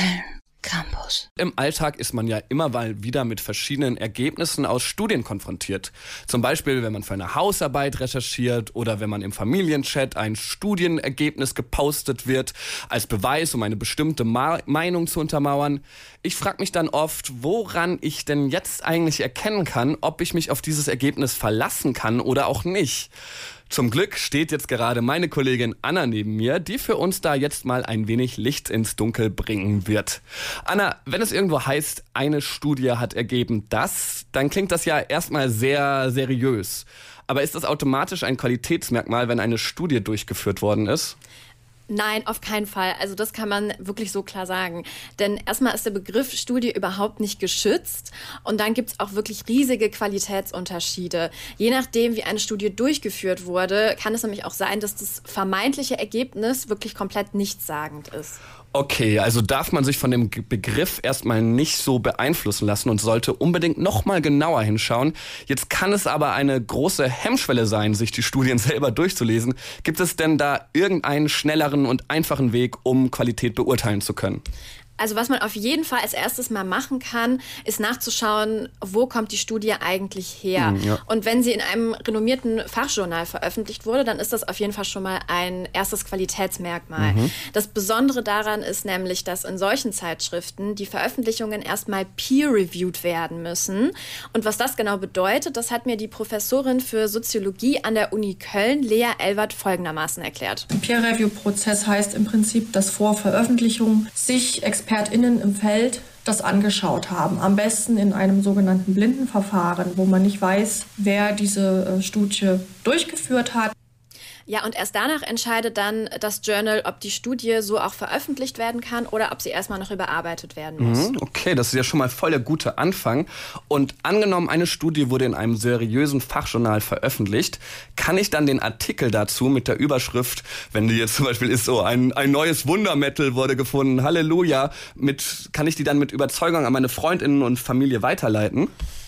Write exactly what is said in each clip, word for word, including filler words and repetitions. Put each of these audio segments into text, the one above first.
Köln Campus. Im Alltag ist man ja immer mal wieder mit verschiedenen Ergebnissen aus Studien konfrontiert. Zum Beispiel, wenn man für eine Hausarbeit recherchiert oder wenn man im Familienchat ein Studienergebnis gepostet wird, als Beweis, um eine bestimmte Ma- Meinung zu untermauern. Ich frage mich dann oft, woran ich denn jetzt eigentlich erkennen kann, ob ich mich auf dieses Ergebnis verlassen kann oder auch nicht. Zum Glück steht jetzt gerade meine Kollegin Anna neben mir, die für uns da jetzt mal ein wenig Licht ins Dunkel bringen wird. Anna, wenn es irgendwo heißt, eine Studie hat ergeben das, dann klingt das ja erstmal sehr seriös. Aber ist das automatisch ein Qualitätsmerkmal, wenn eine Studie durchgeführt worden ist? Nein, auf keinen Fall. Also das kann man wirklich so klar sagen. Denn erstmal ist der Begriff Studie überhaupt nicht geschützt. Und dann gibt es auch wirklich riesige Qualitätsunterschiede. Je nachdem, wie eine Studie durchgeführt wurde, kann es nämlich auch sein, dass das vermeintliche Ergebnis wirklich komplett nichtssagend ist. Okay, also darf man sich von dem Begriff erstmal nicht so beeinflussen lassen und sollte unbedingt noch mal genauer hinschauen. Jetzt kann es aber eine große Hemmschwelle sein, sich die Studien selber durchzulesen. Gibt es denn da irgendeinen schnelleren und einfachen Weg, um Qualität beurteilen zu können? Also was man auf jeden Fall als erstes mal machen kann, ist nachzuschauen, wo kommt die Studie eigentlich her. Mhm, ja. Und wenn sie in einem renommierten Fachjournal veröffentlicht wurde, dann ist das auf jeden Fall schon mal ein erstes Qualitätsmerkmal. Mhm. Das Besondere daran ist nämlich, dass in solchen Zeitschriften die Veröffentlichungen erstmal peer-reviewed werden müssen. Und was das genau bedeutet, das hat mir die Professorin für Soziologie an der Uni Köln, Lea Elwert, folgendermaßen erklärt. Ein Peer-Review-Prozess heißt im Prinzip, dass vor Veröffentlichung sich ExpertInnen im Feld das angeschaut haben. Am besten in einem sogenannten Blindenverfahren, wo man nicht weiß, wer diese Studie durchgeführt hat. Ja, und erst danach entscheidet dann das Journal, ob die Studie so auch veröffentlicht werden kann oder ob sie erstmal noch überarbeitet werden muss. Mhm, okay, das ist ja schon mal voll der gute Anfang. Und angenommen, eine Studie wurde in einem seriösen Fachjournal veröffentlicht, kann ich dann den Artikel dazu mit der Überschrift, wenn die jetzt zum Beispiel ist so, ein, ein neues Wundermetal wurde gefunden, Halleluja, mit, kann ich die dann mit Überzeugung an meine Freundinnen und Familie weiterleiten?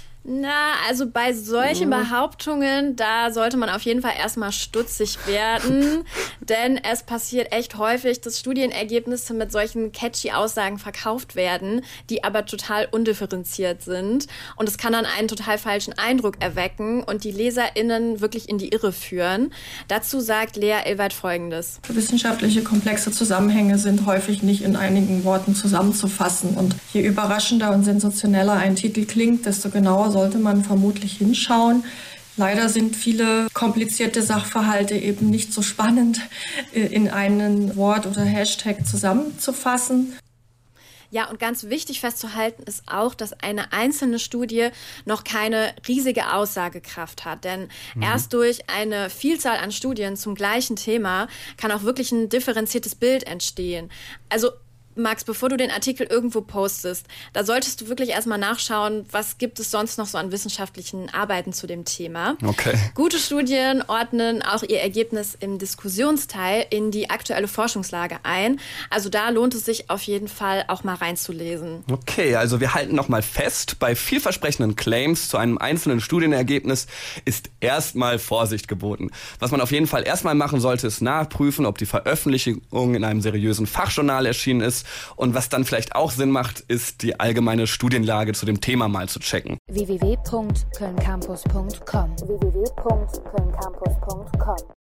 Na, also bei solchen Behauptungen, da sollte man auf jeden Fall erstmal stutzig werden, denn es passiert echt häufig, dass Studienergebnisse mit solchen catchy Aussagen verkauft werden, die aber total undifferenziert sind, und es kann dann einen total falschen Eindruck erwecken und die LeserInnen wirklich in die Irre führen. Dazu sagt Lea Elwert Folgendes. Wissenschaftliche komplexe Zusammenhänge sind häufig nicht in einigen Worten zusammenzufassen, und je überraschender und sensationeller ein Titel klingt, desto genauer sollte man vermutlich hinschauen. Leider sind viele komplizierte Sachverhalte eben nicht so spannend in einen Wort oder Hashtag zusammenzufassen. Ja, und ganz wichtig festzuhalten ist auch, dass eine einzelne Studie noch keine riesige Aussagekraft hat. Denn mhm. erst durch eine Vielzahl an Studien zum gleichen Thema kann auch wirklich ein differenziertes Bild entstehen. Also Max, bevor du den Artikel irgendwo postest, da solltest du wirklich erstmal nachschauen, was gibt es sonst noch so an wissenschaftlichen Arbeiten zu dem Thema. Okay. Gute Studien ordnen auch ihr Ergebnis im Diskussionsteil in die aktuelle Forschungslage ein. Also da lohnt es sich auf jeden Fall auch mal reinzulesen. Okay, also wir halten noch mal fest, bei vielversprechenden Claims zu einem einzelnen Studienergebnis ist erstmal Vorsicht geboten. Was man auf jeden Fall erstmal machen sollte, ist nachprüfen, ob die Veröffentlichung in einem seriösen Fachjournal erschienen ist. Und was dann vielleicht auch Sinn macht, ist die allgemeine Studienlage zu dem Thema mal zu checken. w w w punkt köln campus punkt com w w w punkt köln campus punkt com